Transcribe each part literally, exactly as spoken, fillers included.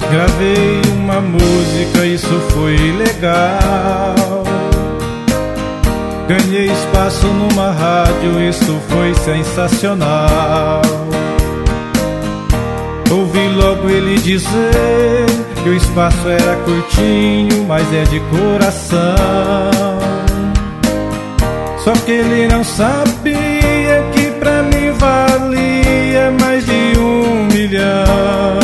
Gravei uma música, isso foi legal. Ganhei espaço numa rádio, isso foi sensacional. Ouvi logo ele dizer que o espaço era curtinho, mas é de coração. Só que ele não sabia que pra mim valia mais de um milhão.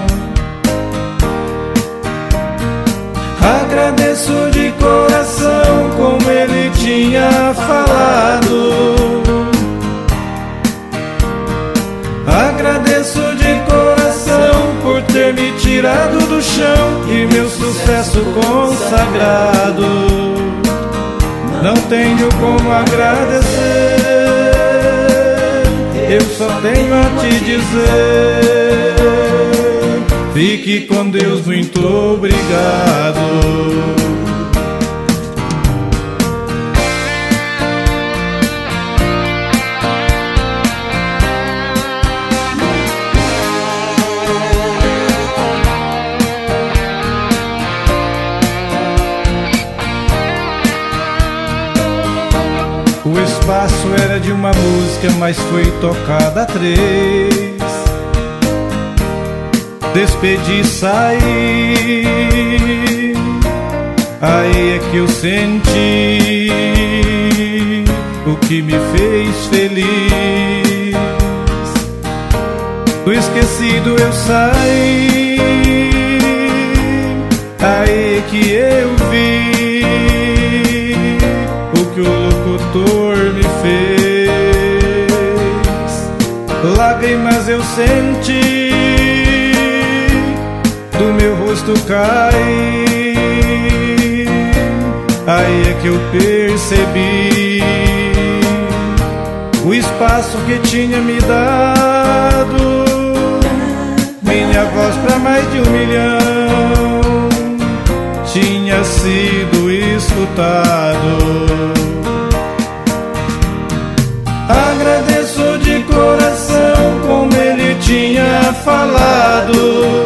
Agradeço de coração como ele tinha falado. Agradeço de coração por ter me tirado do chão e meu sucesso consagrado. Não tenho como agradecer, eu só tenho a te dizer: fique com Deus, muito obrigado. O espaço era de uma música, mas foi tocada a três. Despedi e saí, aí é que eu senti o que me fez feliz. Do esquecido eu saí, aí é que eu vi o que o locutor me fez. Lágrimas eu senti do meu rosto cair, aí é que eu percebi o espaço que tinha me dado, minha voz pra mais de um milhão tinha sido escutado. Agradeço de coração como ele tinha falado.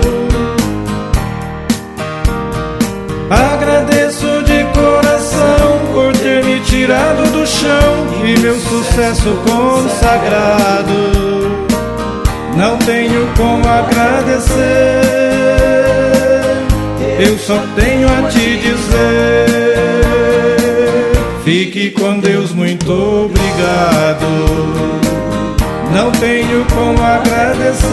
Agradeço de coração por ter me tirado do chão e meu sucesso consagrado. Não tenho como agradecer, eu só tenho a te dizer: fique com Deus, muito obrigado. Não tenho como agradecer,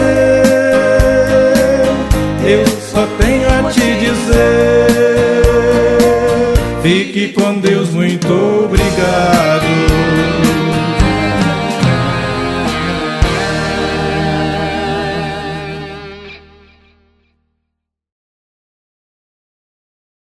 eu só tenho a te dizer: fique com Deus, muito obrigado.